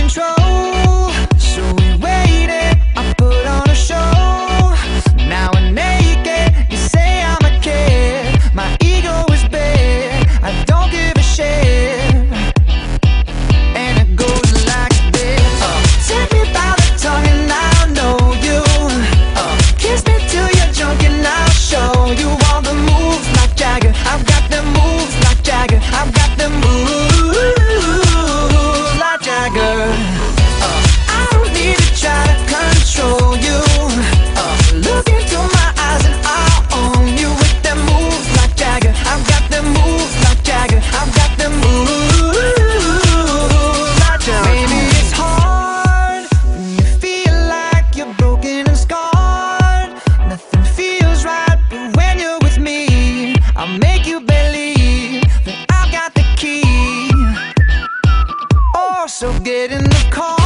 control. So we waited, I put on a show. Now we're naked, you say I'm a kid. My ego is big, I don't give a shit. And it goes like this. Take me by the tongue and I'll know you. Kiss me till you're drunk and I'll show you all the moves like Jagger. I've got the moves like Jagger. I've got the moves like Jagger. I don't need to try to control you. Look into my eyes and I'll own you with them moves like Jagger. I've got the moves like Jagger. I've got the moves like Jagger. Maybe it's hard when you feel like you're broken and scarred. Nothing feels right, but when you're with me, I'll make you believe that I've got the key. Oh, so get in the car.